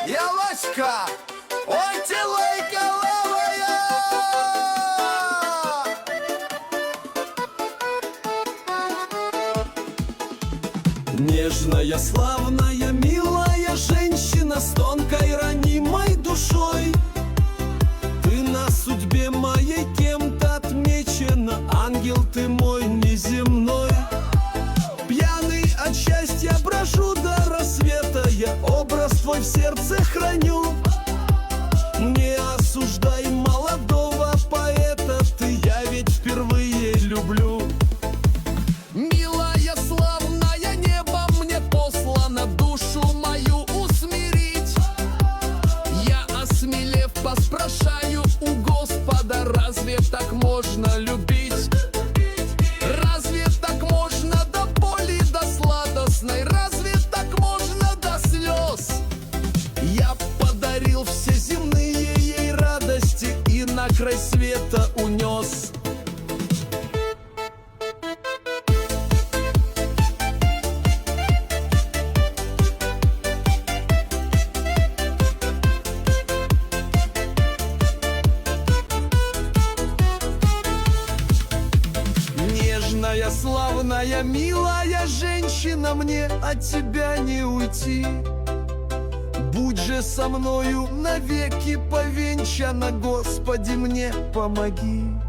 Ялочка, ой, ты лайковая. Нежная, славная, милая женщина с тонкой ранимой душой. Ты на судьбе моей кем-то отмечена, ангел ты мой неземной. Пьяный от счастья брожу до рассвета, я образ твой в сердце храню. Не осуждай молодого поэта, ты, я ведь впервые люблю. Милая, славная, небо мне послано душу мою усмирить. Я, осмелев, поспрашаю у Господа, разве так можно любить? Разве так можно до боли, до сладостной? Разве так можно до слез? Я подарил все земные ей радости и на край света унес. Нежная, славная, милая женщина, мне от тебя не уйти. Будь же со мною навеки повенчана, Господи, мне помоги.